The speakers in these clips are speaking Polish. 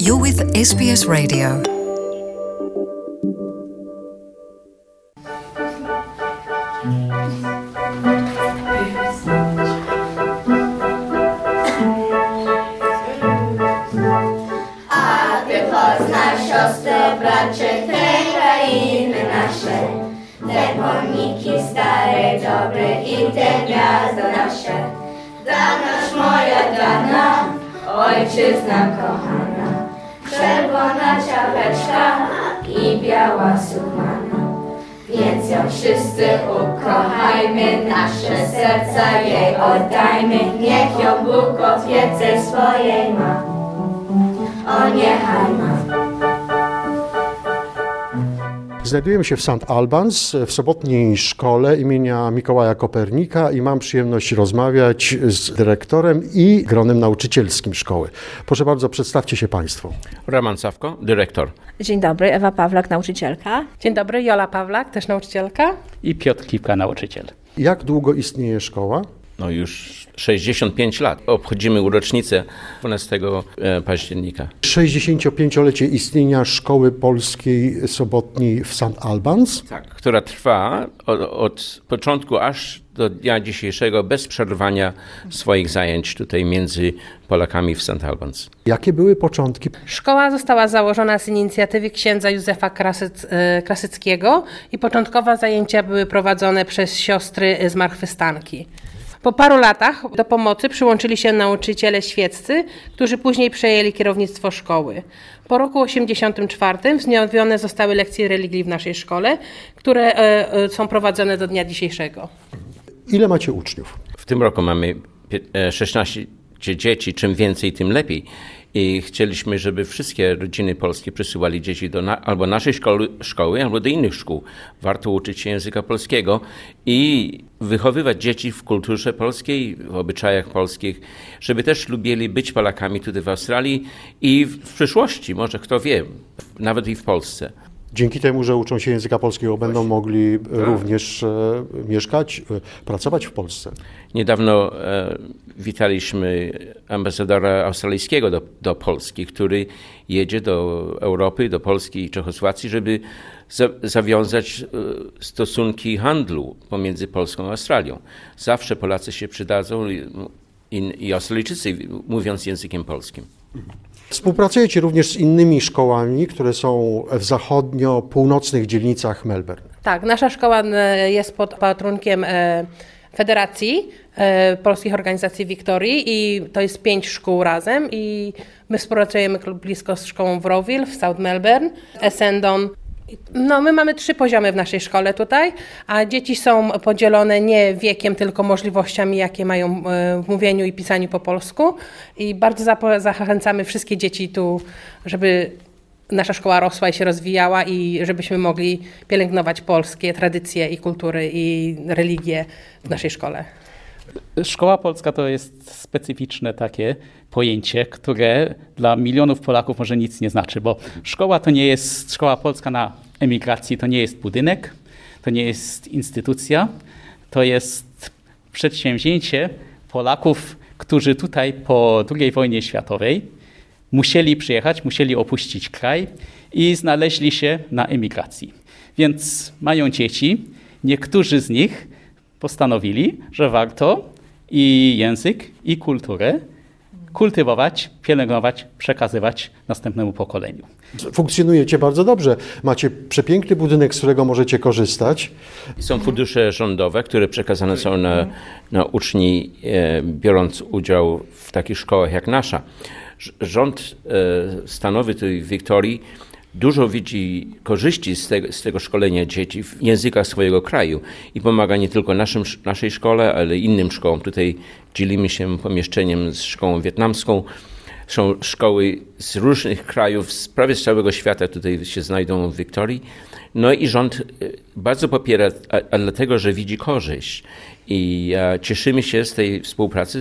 You're with SBS Radio. Aby poznać siostro, bracie, te krainy nasze, te pomniki stare, dobre i te gniazdo nasze. Dana moja dana, ojczyzna kochana, czerwona czapeczka i biała sukmana. Więc ją wszyscy ukochajmy, nasze serca jej oddajmy, niech ją Bóg w opiece swojej ma. O niechaj ma. Znajdujemy się w St. Albans, w sobotniej szkole imienia Mikołaja Kopernika i mam przyjemność rozmawiać z dyrektorem i gronem nauczycielskim szkoły. Proszę bardzo, przedstawcie się Państwo. Roman Sawko, dyrektor. Dzień dobry, Ewa Pawlak, nauczycielka. Dzień dobry, Jola Pawlak, też nauczycielka. I Piotr Kipka, nauczyciel. Jak długo istnieje szkoła? No już 65 lat. Obchodzimy rocznicę 12 października. 65-lecie istnienia Szkoły Polskiej Sobotniej w St. Albans? Tak, która trwa od początku aż do dnia dzisiejszego bez przerwania swoich zajęć tutaj między Polakami w St. Albans. Jakie były początki? Szkoła została założona z inicjatywy księdza Józefa Krasyckiego i początkowe zajęcia były prowadzone przez siostry zmartwychwstanki. Po paru latach do pomocy przyłączyli się nauczyciele świeccy, którzy później przejęli kierownictwo szkoły. Po roku 1984 wznowione zostały lekcje religii w naszej szkole, które są prowadzone do dnia dzisiejszego. Ile macie uczniów? W tym roku mamy 16 dzieci, czym więcej, tym lepiej. I chcieliśmy, żeby wszystkie rodziny polskie przysyłali dzieci do albo naszej szkoły, albo do innych szkół. Warto uczyć się języka polskiego i wychowywać dzieci w kulturze polskiej, w obyczajach polskich, żeby też lubili być Polakami tutaj w Australii i w przyszłości, może kto wie, nawet i w Polsce. Dzięki temu, że uczą się języka polskiego, będą mogli również mieszkać, pracować w Polsce. Niedawno witaliśmy ambasadora australijskiego do Polski, który jedzie do Europy, do Polski i Czechosłowacji, żeby zawiązać stosunki handlu pomiędzy Polską a Australią. Zawsze Polacy się przydadzą i Australijczycy, mówiąc językiem polskim. Współpracujecie również z innymi szkołami, które są w zachodnio-północnych dzielnicach Melbourne. Tak, nasza szkoła jest pod patronkiem Federacji Polskich Organizacji Wiktorii i to jest 5 szkół razem i my współpracujemy blisko z szkołą w Rowville, w South Melbourne, Essendon. No, my mamy 3 poziomy w naszej szkole tutaj, a dzieci są podzielone nie wiekiem, tylko możliwościami, jakie mają w mówieniu i pisaniu po polsku. I bardzo zachęcamy wszystkie dzieci tu, żeby nasza szkoła rosła i się rozwijała i żebyśmy mogli pielęgnować polskie tradycje i kultury i religię w naszej szkole. Szkoła polska to jest specyficzne takie pojęcie, które dla milionów Polaków może nic nie znaczy, bo szkoła to nie jest szkoła polska na emigracji, to nie jest budynek, to nie jest instytucja, to jest przedsięwzięcie Polaków, którzy tutaj po II wojnie światowej musieli przyjechać, musieli opuścić kraj i znaleźli się na emigracji. Więc mają dzieci, niektórzy z nich postanowili, że warto i język, i kulturę kultywować, pielęgnować, przekazywać następnemu pokoleniu. Funkcjonujecie bardzo dobrze. Macie przepiękny budynek, z którego możecie korzystać. Są fundusze rządowe, które przekazane są na uczni, biorąc udział w takich szkołach jak nasza. Rząd stanowy tej Wiktorii dużo widzi korzyści z tego szkolenia dzieci w językach swojego kraju i pomaga nie tylko naszej szkole, ale innym szkołom. Tutaj dzielimy się pomieszczeniem z szkołą wietnamską. Są szkoły z różnych krajów, prawie z całego świata tutaj się znajdą w Wiktorii. No i rząd bardzo popiera, a dlatego, że widzi korzyść. I cieszymy się z tej współpracy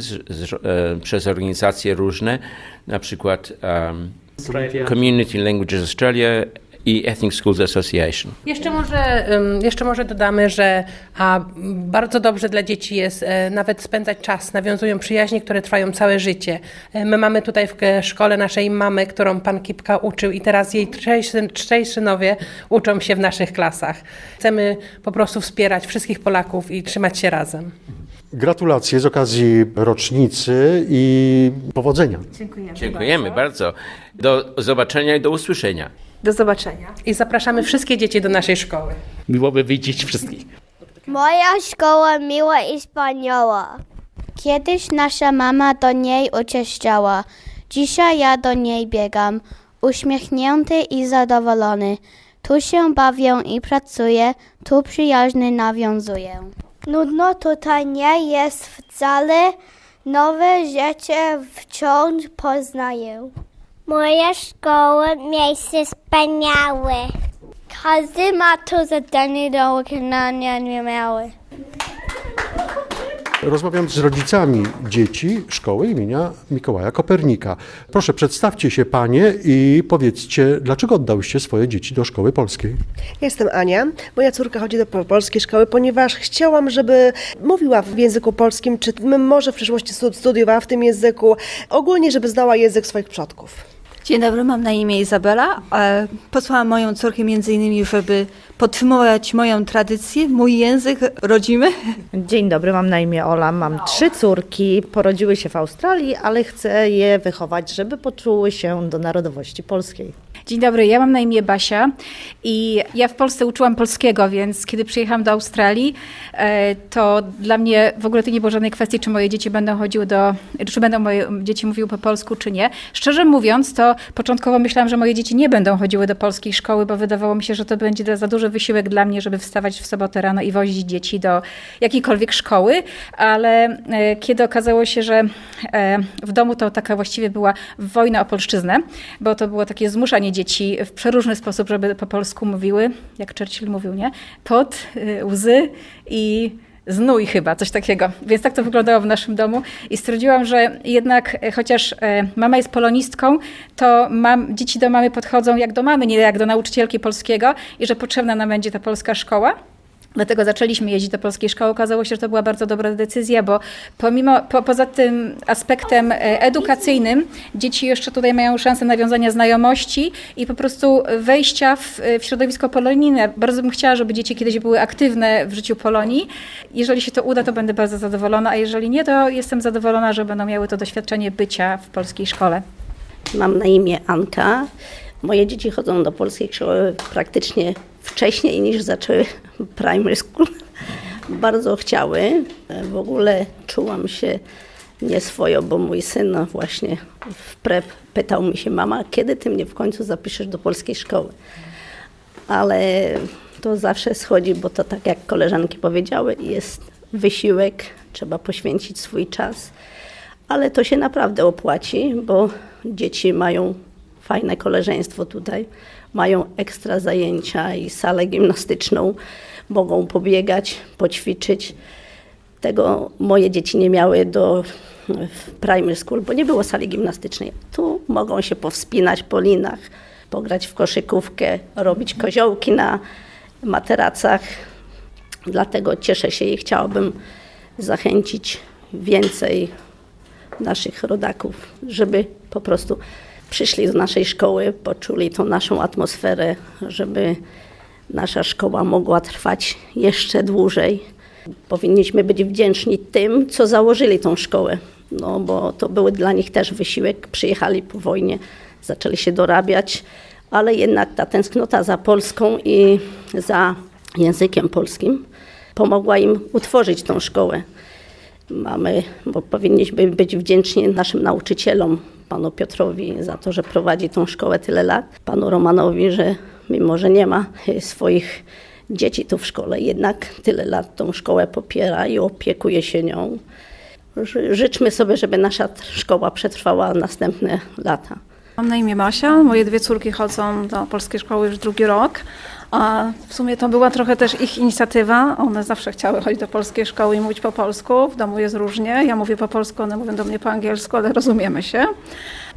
przez organizacje różne, na przykład Community Languages Australia, i Ethnic Schools Association. Jeszcze może dodamy, że bardzo dobrze dla dzieci jest nawet spędzać czas, nawiązują przyjaźnie, które trwają całe życie. My mamy tutaj w szkole naszej mamy, którą pan Kipka uczył i teraz jej trzej synowie uczą się w naszych klasach. Chcemy po prostu wspierać wszystkich Polaków i trzymać się razem. Gratulacje z okazji rocznicy i powodzenia. Dziękujemy bardzo. Do zobaczenia i do usłyszenia. Do zobaczenia. I zapraszamy wszystkie dzieci do naszej szkoły. Miło by widzieć wszystkich. Moja szkoła miła i wspaniała. Kiedyś nasza mama do niej uczęszczała. Dzisiaj ja do niej biegam, uśmiechnięty i zadowolony. Tu się bawię i pracuję, tu przyjaźnie nawiązuję. Nudno tutaj nie jest wcale, nowe rzeczy wciąż poznaję. Moja szkoła miejsce wspaniałe. Każdy ma tu zadanie do wykonania niemały. Rozmawiam z rodzicami dzieci szkoły imienia Mikołaja Kopernika. Proszę, przedstawcie się panie i powiedzcie, dlaczego oddałyście swoje dzieci do szkoły polskiej? Jestem Ania. Moja córka chodzi do polskiej szkoły, ponieważ chciałam, żeby mówiła w języku polskim, czy może w przyszłości studiowała w tym języku, ogólnie, żeby znała język swoich przodków. Dzień dobry, mam na imię Izabela. Posłałam moją córkę między innymi, żeby podtrzymywać moją tradycję, mój język rodzimy. Dzień dobry, mam na imię Ola, mam 3 córki, porodziły się w Australii, ale chcę je wychować, żeby poczuły się do narodowości polskiej. Dzień dobry, ja mam na imię Basia i ja w Polsce uczyłam polskiego, więc kiedy przyjechałam do Australii, to dla mnie w ogóle to nie było żadnej kwestii, czy moje dzieci będą chodziły czy będą moje dzieci mówiły po polsku, czy nie. Szczerze mówiąc, to początkowo myślałam, że moje dzieci nie będą chodziły do polskiej szkoły, bo wydawało mi się, że to będzie za duży wysiłek dla mnie, żeby wstawać w sobotę rano i wozić dzieci do jakiejkolwiek szkoły, ale kiedy okazało się, że w domu to taka właściwie była wojna o polszczyznę, bo to było takie zmuszanie dzieci w przeróżny sposób, żeby po polsku mówiły, jak Churchill mówił, nie? Pot, łzy i znój chyba, coś takiego. Więc tak to wyglądało w naszym domu i stwierdziłam, że jednak chociaż mama jest polonistką, to dzieci do mamy podchodzą jak do mamy, nie jak do nauczycielki polskiego i że potrzebna nam będzie ta polska szkoła. Dlatego zaczęliśmy jeździć do polskiej szkoły. Okazało się, że to była bardzo dobra decyzja, bo poza tym aspektem edukacyjnym dzieci jeszcze tutaj mają szansę nawiązania znajomości i po prostu wejścia w środowisko polonijne. Bardzo bym chciała, żeby dzieci kiedyś były aktywne w życiu Polonii. Jeżeli się to uda, to będę bardzo zadowolona, a jeżeli nie, to jestem zadowolona, że będą miały to doświadczenie bycia w polskiej szkole. Mam na imię Anka. Moje dzieci chodzą do polskiej szkoły praktycznie wcześniej niż zaczęły primary school. Bardzo chciały. W ogóle czułam się nieswojo, bo mój syn właśnie w prep pytał mi się, mama, kiedy ty mnie w końcu zapiszesz do polskiej szkoły? Ale to zawsze schodzi, bo to tak jak koleżanki powiedziały, jest wysiłek, trzeba poświęcić swój czas, ale to się naprawdę opłaci, bo dzieci mają fajne koleżeństwo tutaj, mają ekstra zajęcia i salę gimnastyczną, mogą pobiegać, poćwiczyć. Tego moje dzieci nie miały w primary school, bo nie było sali gimnastycznej. Tu mogą się powspinać po linach, pograć w koszykówkę, robić koziołki na materacach. Dlatego cieszę się i chciałabym zachęcić więcej naszych rodaków, żeby po prostu przyszli do naszej szkoły, poczuli tą naszą atmosferę, żeby nasza szkoła mogła trwać jeszcze dłużej. Powinniśmy być wdzięczni tym, co założyli tą szkołę, no bo to był dla nich też wysiłek. Przyjechali po wojnie, zaczęli się dorabiać, ale jednak ta tęsknota za Polską i za językiem polskim pomogła im utworzyć tą szkołę. Bo powinniśmy być wdzięczni naszym nauczycielom, panu Piotrowi za to, że prowadzi tą szkołę tyle lat, panu Romanowi, że mimo, że nie ma swoich dzieci tu w szkole, jednak tyle lat tą szkołę popiera i opiekuje się nią. Życzmy sobie, żeby nasza szkoła przetrwała następne lata. Mam na imię Basia, moje 2 córki chodzą do polskiej szkoły już 2. rok. A w sumie to była trochę też ich inicjatywa. One zawsze chciały chodzić do polskiej szkoły i mówić po polsku. W domu jest różnie. Ja mówię po polsku, one mówią do mnie po angielsku, ale rozumiemy się.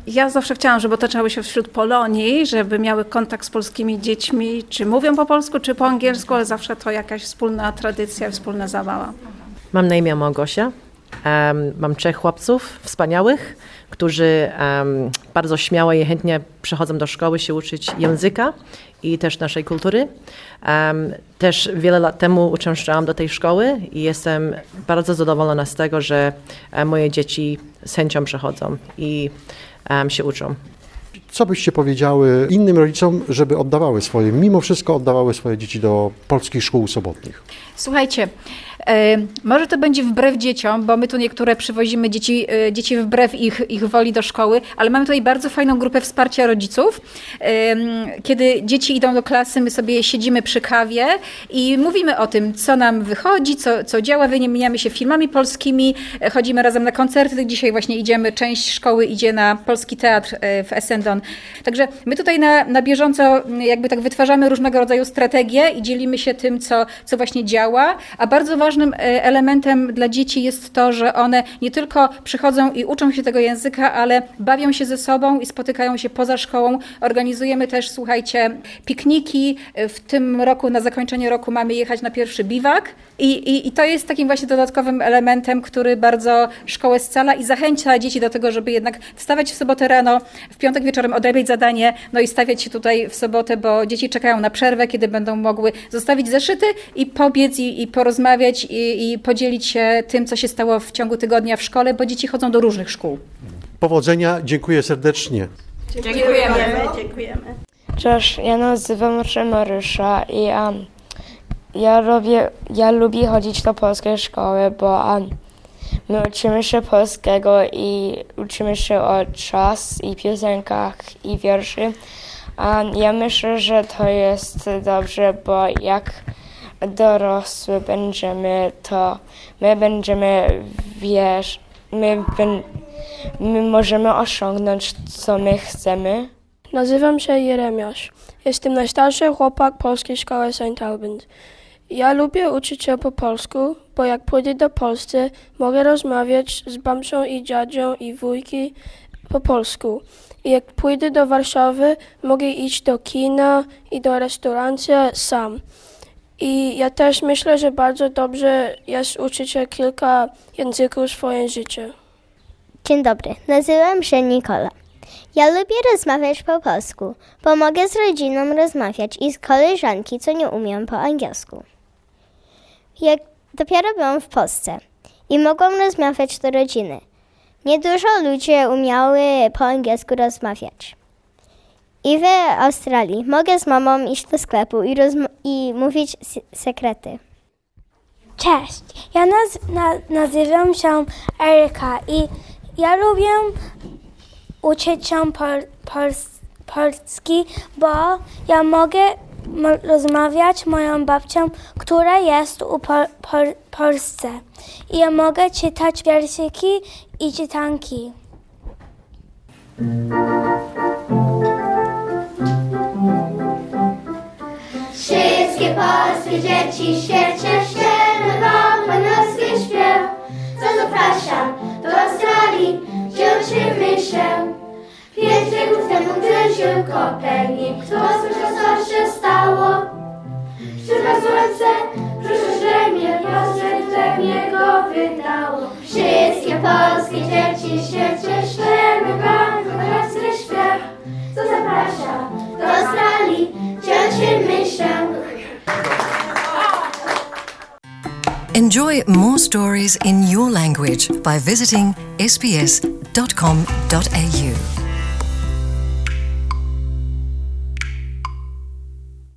Ja zawsze chciałam, żeby otaczały się wśród Polonii, żeby miały kontakt z polskimi dziećmi, czy mówią po polsku, czy po angielsku, ale zawsze to jakaś wspólna tradycja, wspólna zabawa. Mam na imię Małgosia. Mam 3 chłopców wspaniałych, którzy bardzo śmiało i chętnie przychodzą do szkoły się uczyć języka i też naszej kultury. Też wiele lat temu uczęszczałam do tej szkoły i jestem bardzo zadowolona z tego, że moje dzieci z chęcią przychodzą i się uczą. Co byście powiedziały innym rodzicom, żeby mimo wszystko oddawały swoje dzieci do polskich szkół sobotnich? Słuchajcie, może to będzie wbrew dzieciom, bo my tu niektóre przywozimy dzieci wbrew ich woli do szkoły, ale mamy tutaj bardzo fajną grupę wsparcia rodziców. Kiedy dzieci idą do klasy, my sobie siedzimy przy kawie i mówimy o tym, co nam wychodzi, co działa, wymieniamy się filmami polskimi, chodzimy razem na koncerty. Dzisiaj właśnie część szkoły idzie na Polski Teatr w Essendon. Także my tutaj na bieżąco jakby tak wytwarzamy różnego rodzaju strategie i dzielimy się tym, co właśnie działa, a bardzo ważnym elementem dla dzieci jest to, że one nie tylko przychodzą i uczą się tego języka, ale bawią się ze sobą i spotykają się poza szkołą. Organizujemy też, słuchajcie, pikniki. W tym roku, na zakończenie roku mamy jechać na pierwszy biwak i to jest takim właśnie dodatkowym elementem, który bardzo szkołę scala i zachęca dzieci do tego, żeby jednak wstawać w sobotę rano, w piątek wieczorem odrabiać zadanie, no i stawiać się tutaj w sobotę, bo dzieci czekają na przerwę, kiedy będą mogły zostawić zeszyty i pobiec i porozmawiać i podzielić się tym, co się stało w ciągu tygodnia w szkole, bo dzieci chodzą do różnych szkół. Powodzenia, dziękuję serdecznie. Dziękujemy. Cześć, ja nazywam się Marysza i ja lubię chodzić do polskiej szkoły, bo my uczymy się polskiego i uczymy się o czas i piosenkach i wierszy. Ja myślę, że to jest dobrze, bo jak dorosły będziemy, to my będziemy my możemy osiągnąć, co my chcemy. Nazywam się Jeremiasz. Jestem najstarszy chłopak polskiej szkoły St. Albans. Ja lubię uczyć się po polsku, bo jak pójdę do Polski, mogę rozmawiać z babcią i dziadzią i wujki po polsku. I jak pójdę do Warszawy, mogę iść do kina i do restauracji sam. I ja też myślę, że bardzo dobrze jest uczyć się kilka języków w swoim życiu. Dzień dobry, nazywam się Nikola. Ja lubię rozmawiać po polsku, bo mogę z rodziną rozmawiać i z koleżanki, co nie umiem po angielsku. Jak dopiero byłam w Polsce i mogłam rozmawiać do rodziny. Niedużo ludzi umiały po angielsku rozmawiać. I w Australii mogę z mamą iść do sklepu i mówić sekrety. Cześć, ja nazywam się Eryka i ja lubię uczyć się polski, bo ja mogę rozmawiać z moją babcią, która jest u Polsce. I ja mogę czytać wierszyki i czytanki. Wszystkie polskie dzieci w świecie śpiewają polski śpiew. Zapraszam do Australii, gdzie uczymy się. 5 wieków temu gryził Kopernik, kto słyszał, co się stało. Wśród słońce, przyszło ziemię, rozrzedzenie go wydało. Wszystkie polskie dzieci w świecie śpiewają polski śpiew. Zapraszam do Australii, gdzie uczymy się. Enjoy more stories in your language by visiting sbs.com.au.